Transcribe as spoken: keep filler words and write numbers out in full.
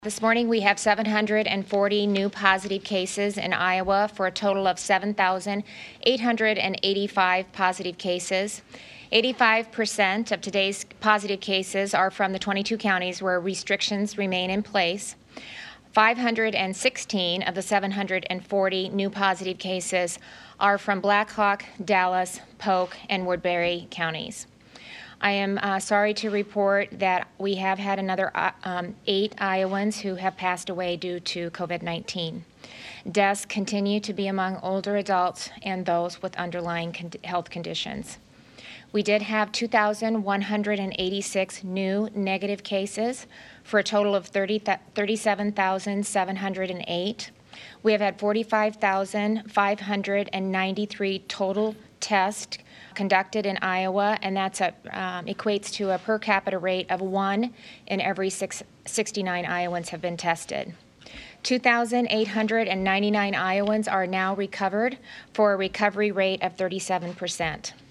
This morning, we have seven hundred forty new positive cases in Iowa for a total of seven thousand eight hundred eighty-five positive cases. eighty-five percent of today's positive cases are from the twenty-two counties where restrictions remain in place. five hundred sixteen of the seven hundred forty new positive cases are from Black Hawk, Dallas, Polk, and Woodbury counties. I am uh, sorry to report that we have had another uh, um, eight Iowans who have passed away due to COVID nineteen. Deaths continue to be among older adults and those with underlying con- health conditions. We did have two thousand one hundred eighty-six new negative cases for a total of thirty-seven thousand seven hundred eight. We have had forty-five thousand five hundred ninety-three total tests conducted in Iowa, and that's a, um, equates to a per capita rate of one in every six, sixty-nine Iowans have been tested. two thousand eight hundred ninety-nine Iowans are now recovered for a recovery rate of thirty-seven percent.